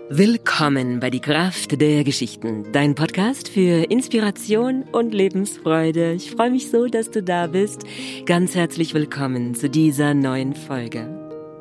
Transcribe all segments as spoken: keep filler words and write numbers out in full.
Willkommen bei Die Kraft der Geschichten, dein Podcast für Inspiration und Lebensfreude. Ich freue mich so, dass du da bist. Ganz herzlich willkommen zu dieser neuen Folge.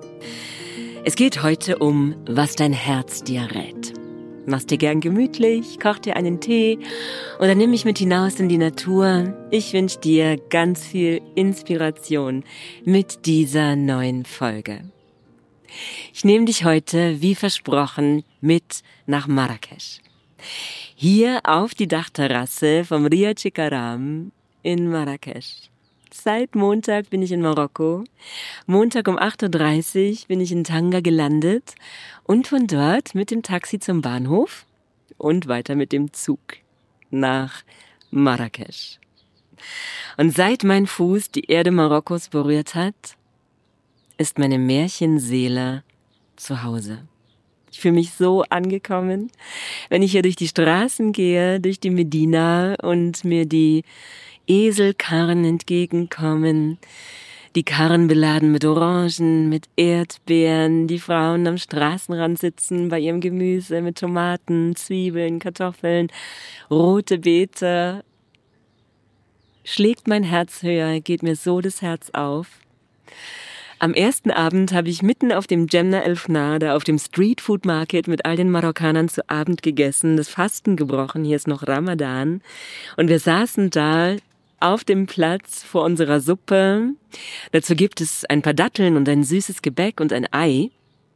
Es geht heute um, was dein Herz dir rät. Mach's dir gern gemütlich, koch dir einen Tee oder nimm mich mit hinaus in die Natur. Ich wünsche dir ganz viel Inspiration mit dieser neuen Folge. Ich nehme dich heute, wie versprochen, mit nach Marrakesch. Hier auf die Dachterrasse vom Riad Shikaram in Marrakesch. Seit Montag bin ich in Marokko. Montag um acht Uhr dreißig bin ich in Tanga gelandet und von dort mit dem Taxi zum Bahnhof und weiter mit dem Zug nach Marrakesch. Und seit mein Fuß die Erde Marokkos berührt hat, ist meine Märchenseele zu Hause. Ich fühle mich so angekommen, wenn ich hier durch die Straßen gehe, durch die Medina und mir die Eselkarren entgegenkommen, die Karren beladen mit Orangen, mit Erdbeeren, die Frauen am Straßenrand sitzen bei ihrem Gemüse mit Tomaten, Zwiebeln, Kartoffeln, rote Beete. Schlägt mein Herz höher, geht mir so das Herz auf. Am ersten Abend habe ich mitten auf dem Djemna El Fnada, auf dem Street Food Market mit all den Marokkanern zu Abend gegessen, das Fasten gebrochen, hier ist noch Ramadan. Und wir saßen da auf dem Platz vor unserer Suppe. Dazu gibt es ein paar Datteln und ein süßes Gebäck und ein Ei.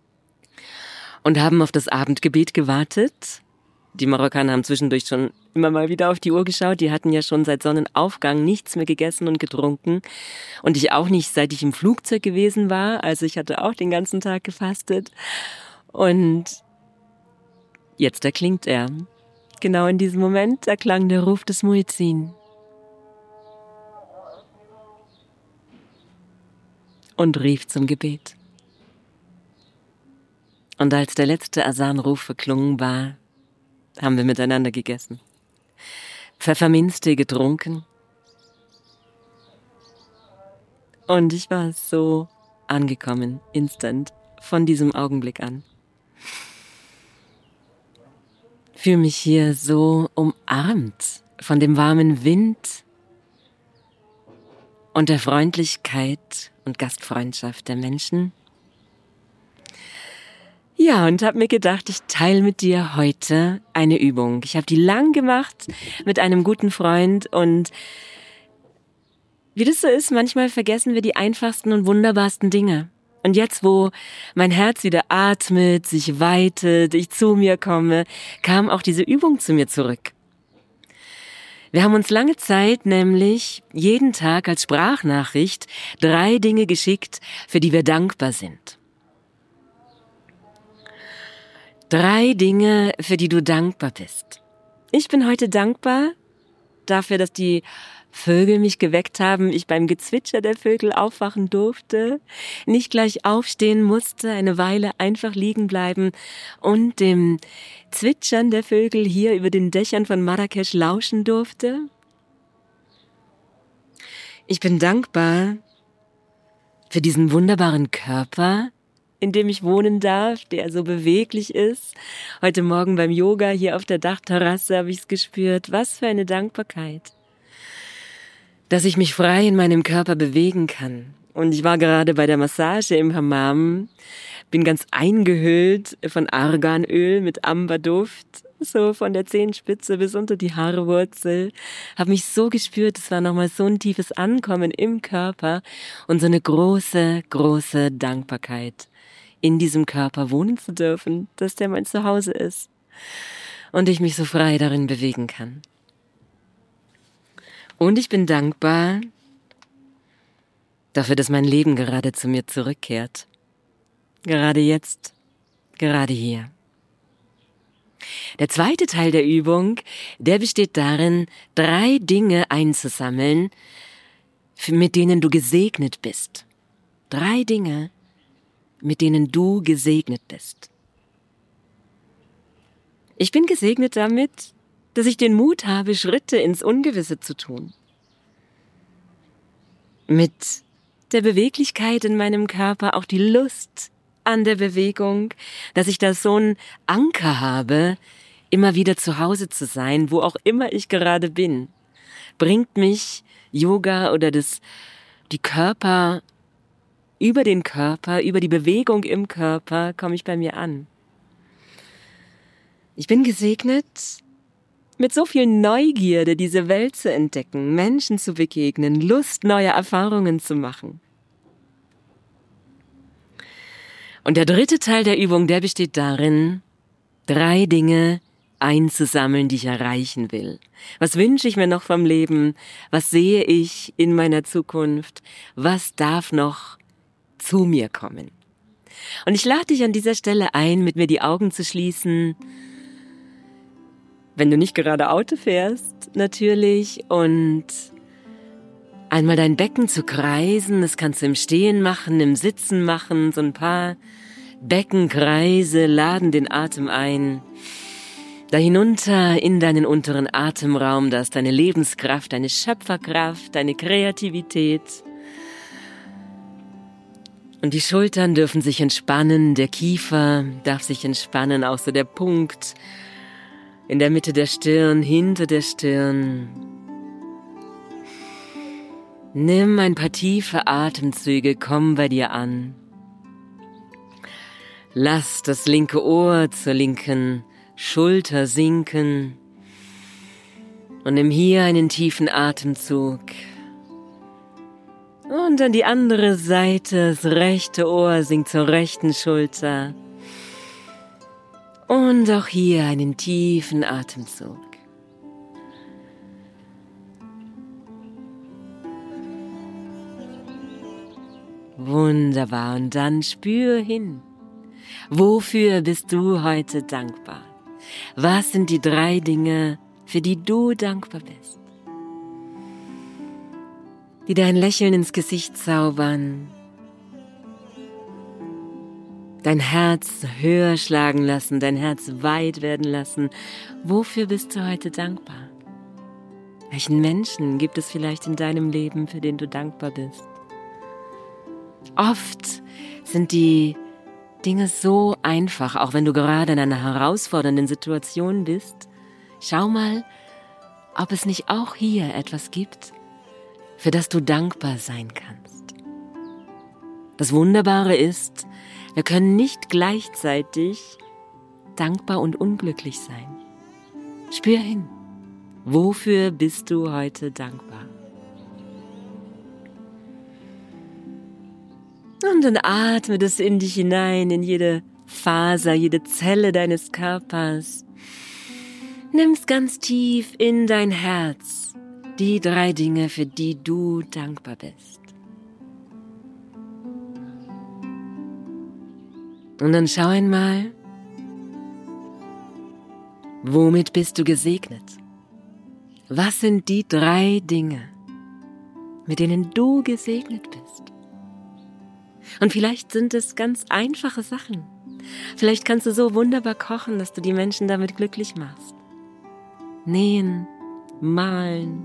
Und haben auf das Abendgebet gewartet. Die Marokkaner haben zwischendurch schon immer mal wieder auf die Uhr geschaut. Die hatten ja schon seit Sonnenaufgang nichts mehr gegessen und getrunken. Und ich auch nicht, seit ich im Flugzeug gewesen war. Also ich hatte auch den ganzen Tag gefastet. Und jetzt erklingt er. Genau in diesem Moment erklang der Ruf des Muezzin. Und rief zum Gebet. Und als der letzte Asanruf verklungen war, haben wir miteinander gegessen, Pfefferminztee getrunken und ich war so angekommen, instant, von diesem Augenblick an. Fühle mich hier so umarmt von dem warmen Wind und der Freundlichkeit und Gastfreundschaft der Menschen. Ja, und habe mir gedacht, ich teile mit dir heute eine Übung. Ich habe die lang gemacht mit einem guten Freund und wie das so ist, manchmal vergessen wir die einfachsten und wunderbarsten Dinge. Und jetzt, wo mein Herz wieder atmet, sich weitet, ich zu mir komme, kam auch diese Übung zu mir zurück. Wir haben uns lange Zeit nämlich jeden Tag als Sprachnachricht drei Dinge geschickt, für die wir dankbar sind. Drei Dinge, für die du dankbar bist. Ich bin heute dankbar dafür, dass die Vögel mich geweckt haben, ich beim Gezwitscher der Vögel aufwachen durfte, nicht gleich aufstehen musste, eine Weile einfach liegen bleiben und dem Zwitschern der Vögel hier über den Dächern von Marrakesch lauschen durfte. Ich bin dankbar für diesen wunderbaren Körper, in dem ich wohnen darf, der so beweglich ist. Heute Morgen beim Yoga hier auf der Dachterrasse habe ich es gespürt. Was für eine Dankbarkeit, dass ich mich frei in meinem Körper bewegen kann. Und ich war gerade bei der Massage im Hammam, bin ganz eingehüllt von Arganöl mit Amberduft, so von der Zehenspitze bis unter die Haarwurzel. Habe mich so gespürt, es war nochmal so ein tiefes Ankommen im Körper und so eine große, große Dankbarkeit, in diesem Körper wohnen zu dürfen, dass der mein Zuhause ist und ich mich so frei darin bewegen kann. Und ich bin dankbar dafür, dass mein Leben gerade zu mir zurückkehrt. Gerade jetzt, gerade hier. Der zweite Teil der Übung, der besteht darin, drei Dinge einzusammeln, mit denen du gesegnet bist. Drei Dinge, mit denen du gesegnet bist. Ich bin gesegnet damit, dass ich den Mut habe, Schritte ins Ungewisse zu tun. Mit der Beweglichkeit in meinem Körper auch die Lust an der Bewegung, dass ich da so einen Anker habe, immer wieder zu Hause zu sein, wo auch immer ich gerade bin. Bringt mich Yoga oder das, die Körper, über den Körper, über die Bewegung im Körper, komme ich bei mir an. Ich bin gesegnet, mit so viel Neugierde diese Welt zu entdecken, Menschen zu begegnen, Lust, neue Erfahrungen zu machen. Und der dritte Teil der Übung, der besteht darin, drei Dinge einzusammeln, die ich erreichen will. Was wünsche ich mir noch vom Leben? Was sehe ich in meiner Zukunft? Was darf noch zu mir kommen? Und ich lade dich an dieser Stelle ein, mit mir die Augen zu schließen, wenn du nicht gerade Auto fährst, natürlich, und einmal dein Becken zu kreisen. Das kannst du im Stehen machen, im Sitzen machen, so ein paar Beckenkreise laden den Atem ein. Da hinunter in deinen unteren Atemraum, da ist deine Lebenskraft, deine Schöpferkraft, deine Kreativität. Und die Schultern dürfen sich entspannen, der Kiefer darf sich entspannen, auch so der Punkt in der Mitte der Stirn, hinter der Stirn. Nimm ein paar tiefe Atemzüge, komm bei dir an. Lass das linke Ohr zur linken Schulter sinken und nimm hier einen tiefen Atemzug. Und dann die andere Seite, das rechte Ohr sinkt zur rechten Schulter. Und auch hier einen tiefen Atemzug. Wunderbar, und dann spür hin. Wofür bist du heute dankbar? Was sind die drei Dinge, für die du dankbar bist? Die dein Lächeln ins Gesicht zaubern, dein Herz höher schlagen lassen, dein Herz weit werden lassen. Wofür bist du heute dankbar? Welchen Menschen gibt es vielleicht in deinem Leben, für den du dankbar bist? Oft sind die Dinge so einfach, auch wenn du gerade in einer herausfordernden Situation bist. Schau mal, ob es nicht auch hier etwas gibt, für das du dankbar sein kannst. Das Wunderbare ist, wir können nicht gleichzeitig dankbar und unglücklich sein. Spür hin. Wofür bist du heute dankbar? Und dann atme das in dich hinein, in jede Faser, jede Zelle deines Körpers. Nimm's ganz tief in dein Herz, die drei Dinge, für die du dankbar bist. Und dann schau einmal, womit bist du gesegnet? Was sind die drei Dinge, mit denen du gesegnet bist? Und vielleicht sind es ganz einfache Sachen. Vielleicht kannst du so wunderbar kochen, dass du die Menschen damit glücklich machst. Nähen, malen.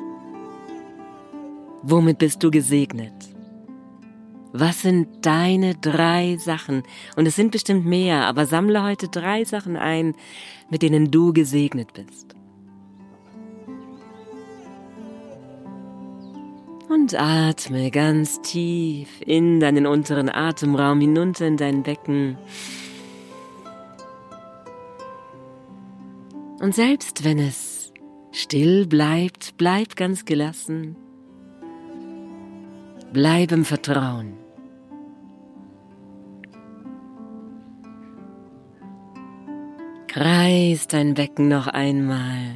Womit bist du gesegnet? Was sind deine drei Sachen? Und es sind bestimmt mehr, aber sammle heute drei Sachen ein, mit denen du gesegnet bist. Und atme ganz tief in deinen unteren Atemraum hinunter in dein Becken. Und selbst wenn es still bleibt, bleib ganz gelassen. Bleib im Vertrauen. Kreis dein Becken noch einmal.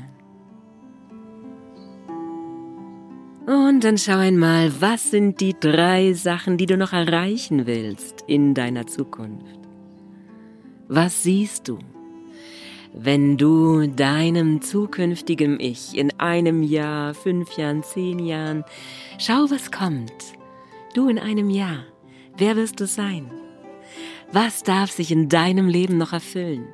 Und dann schau einmal, was sind die drei Sachen, die du noch erreichen willst in deiner Zukunft? Was siehst du, wenn du deinem zukünftigen Ich in einem Jahr, fünf Jahren, zehn Jahren, schau, was kommt. Du in einem Jahr, wer wirst du sein? Was darf sich in deinem Leben noch erfüllen?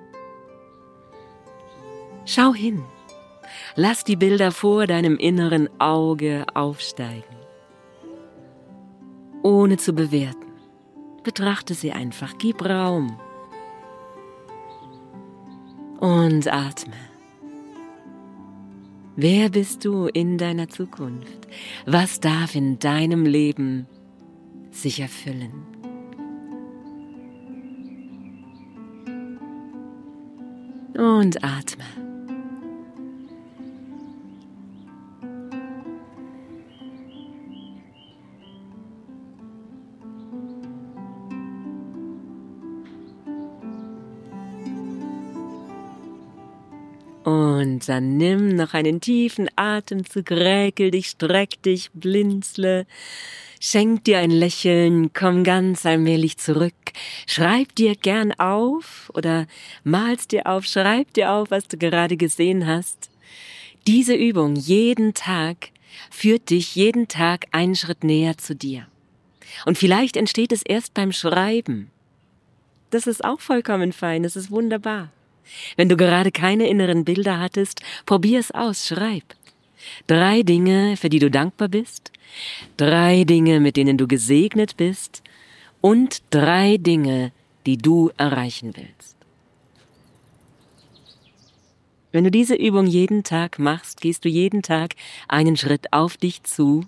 Schau hin. Lass die Bilder vor deinem inneren Auge aufsteigen, ohne zu bewerten. Betrachte sie einfach, gib Raum und atme. Wer bist du in deiner Zukunft? Was darf in deinem Leben sich erfüllen? Und atme. Und dann nimm noch einen tiefen Atemzug, räkel dich, streck dich, blinzle, schenk dir ein Lächeln, komm ganz allmählich zurück, schreib dir gern auf oder malst dir auf, schreib dir auf, was du gerade gesehen hast. Diese Übung jeden Tag führt dich jeden Tag einen Schritt näher zu dir. Und vielleicht entsteht es erst beim Schreiben. Das ist auch vollkommen fein, das ist wunderbar. Wenn du gerade keine inneren Bilder hattest, probier es aus, schreib. Drei Dinge, für die du dankbar bist, drei Dinge, mit denen du gesegnet bist und drei Dinge, die du erreichen willst. Wenn du diese Übung jeden Tag machst, gehst du jeden Tag einen Schritt auf dich zu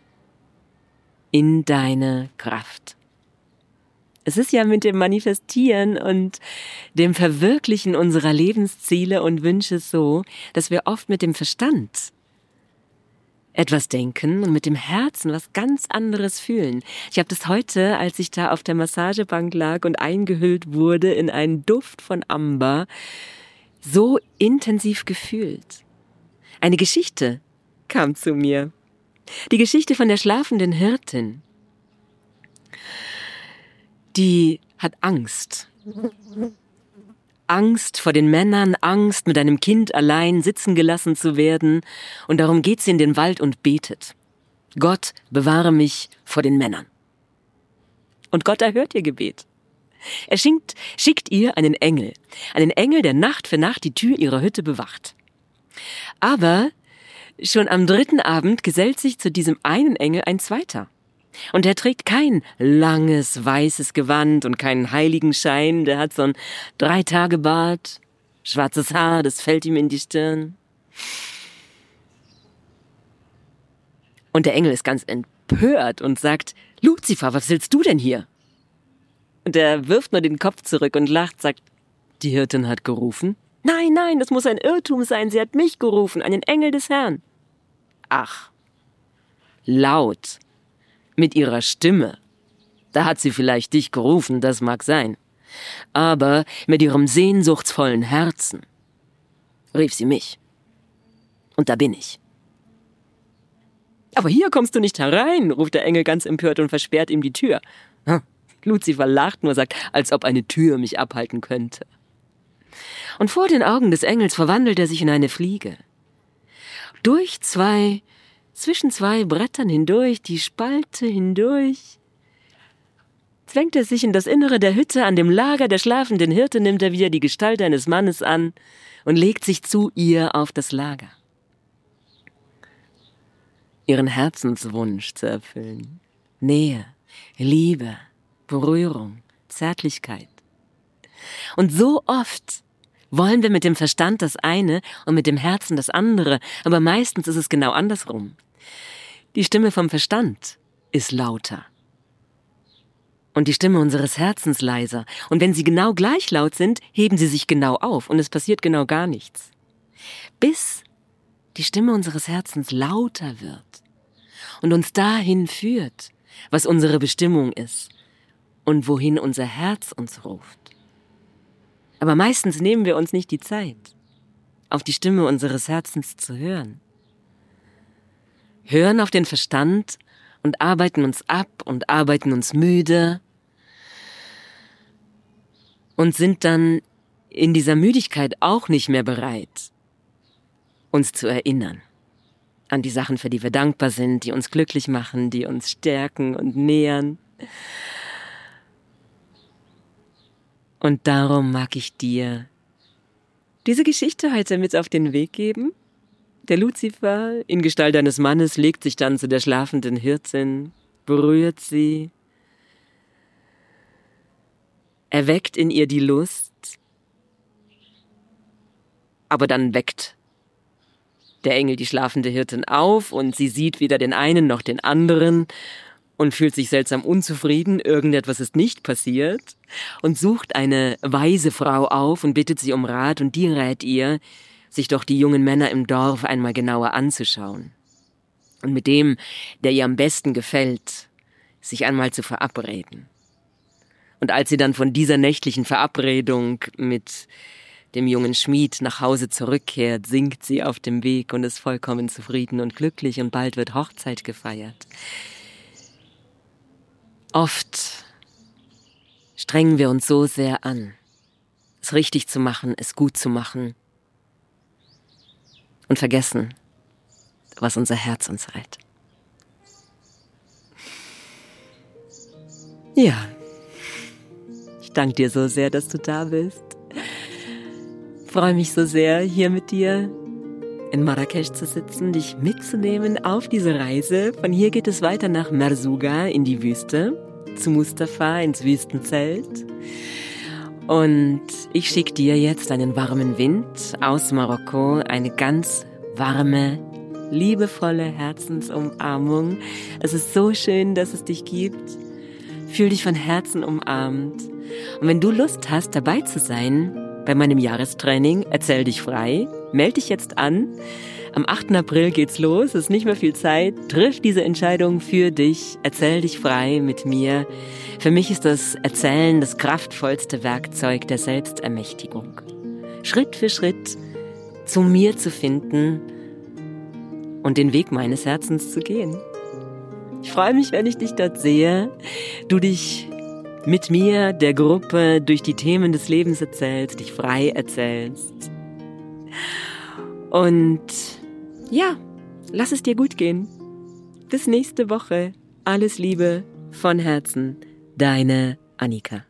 in deine Kraft. Es ist ja mit dem Manifestieren und dem Verwirklichen unserer Lebensziele und Wünsche so, dass wir oft mit dem Verstand etwas denken und mit dem Herzen was ganz anderes fühlen. Ich habe das heute, als ich da auf der Massagebank lag und eingehüllt wurde in einen Duft von Amber, so intensiv gefühlt. Eine Geschichte kam zu mir. Die Geschichte von der schlafenden Hirtin. Die hat Angst. Angst vor den Männern, Angst, mit einem Kind allein sitzen gelassen zu werden. Und darum geht sie in den Wald und betet. Gott, bewahre mich vor den Männern. Und Gott erhört ihr Gebet. Er schickt, schickt ihr einen Engel. Einen Engel, der Nacht für Nacht die Tür ihrer Hütte bewacht. Aber schon am dritten Abend gesellt sich zu diesem einen Engel ein zweiter. Und er trägt kein langes, weißes Gewand und keinen Heiligenschein. Der hat so ein Drei-Tage-Bart, schwarzes Haar, das fällt ihm in die Stirn. Und der Engel ist ganz empört und sagt, Luzifer, was willst du denn hier? Und er wirft nur den Kopf zurück und lacht, sagt, die Hirtin hat gerufen. Nein, nein, das muss ein Irrtum sein, sie hat mich gerufen, einen Engel des Herrn. Ach, laut. Mit ihrer Stimme. Da hat sie vielleicht dich gerufen, das mag sein. Aber mit ihrem sehnsuchtsvollen Herzen rief sie mich. Und da bin ich. Aber hier kommst du nicht herein, ruft der Engel ganz empört und versperrt ihm die Tür. Hm. Luzifer lacht nur, sagt, als ob eine Tür mich abhalten könnte. Und vor den Augen des Engels verwandelt er sich in eine Fliege. Durch zwei Zwischen zwei Brettern hindurch, die Spalte hindurch, zwängt er sich in das Innere der Hütte. An dem Lager der schlafenden Hirte nimmt er wieder die Gestalt eines Mannes an und legt sich zu ihr auf das Lager. Ihren Herzenswunsch zu erfüllen. Nähe, Liebe, Berührung, Zärtlichkeit. Und so oft wollen wir mit dem Verstand das eine und mit dem Herzen das andere, aber meistens ist es genau andersrum. Die Stimme vom Verstand ist lauter und die Stimme unseres Herzens leiser. Und wenn sie genau gleich laut sind, heben sie sich genau auf und es passiert genau gar nichts. Bis die Stimme unseres Herzens lauter wird und uns dahin führt, was unsere Bestimmung ist und wohin unser Herz uns ruft. Aber meistens nehmen wir uns nicht die Zeit, auf die Stimme unseres Herzens zu hören. Hören auf den Verstand und arbeiten uns ab und arbeiten uns müde und sind dann in dieser Müdigkeit auch nicht mehr bereit, uns zu erinnern an die Sachen, für die wir dankbar sind, die uns glücklich machen, die uns stärken und nähern. Und darum mag ich dir diese Geschichte heute mit auf den Weg geben. Der Luzifer in Gestalt eines Mannes legt sich dann zu der schlafenden Hirtin, berührt sie erweckt in ihr die Lust, aber dann weckt der Engel die schlafende Hirtin auf und sie sieht weder den einen noch den anderen und fühlt sich seltsam unzufrieden, irgendetwas ist nicht passiert und sucht eine weise Frau auf und bittet sie um Rat und die rät ihr, sich doch die jungen Männer im Dorf einmal genauer anzuschauen und mit dem, der ihr am besten gefällt, sich einmal zu verabreden. Und als sie dann von dieser nächtlichen Verabredung mit dem jungen Schmied nach Hause zurückkehrt, singt sie auf dem Weg und ist vollkommen zufrieden und glücklich und bald wird Hochzeit gefeiert. Oft strengen wir uns so sehr an, es richtig zu machen, es gut zu machen und vergessen, was unser Herz uns rät. Ja, ich danke dir so sehr, dass du da bist. Ich freue mich so sehr, hier mit dir in Marrakesch zu sitzen, dich mitzunehmen auf diese Reise. Von hier geht es weiter nach Merzouga in die Wüste, zu Mustafa ins Wüstenzelt. Und ich schicke dir jetzt einen warmen Wind aus Marokko, eine ganz warme, liebevolle Herzensumarmung. Es ist so schön, dass es dich gibt. Fühl dich von Herzen umarmt. Und wenn du Lust hast, dabei zu sein bei meinem Jahrestraining, erzähl dich frei, melde dich jetzt an. Am achten April geht's los, es ist nicht mehr viel Zeit. Triff diese Entscheidung für dich, erzähl dich frei mit mir. Für mich ist das Erzählen das kraftvollste Werkzeug der Selbstermächtigung. Schritt für Schritt zu mir zu finden und den Weg meines Herzens zu gehen. Ich freue mich, wenn ich dich dort sehe, du dich mit mir, der Gruppe, durch die Themen des Lebens erzählst, dich frei erzählst. Und ja, lass es dir gut gehen. Bis nächste Woche. Alles Liebe von Herzen, deine Annika.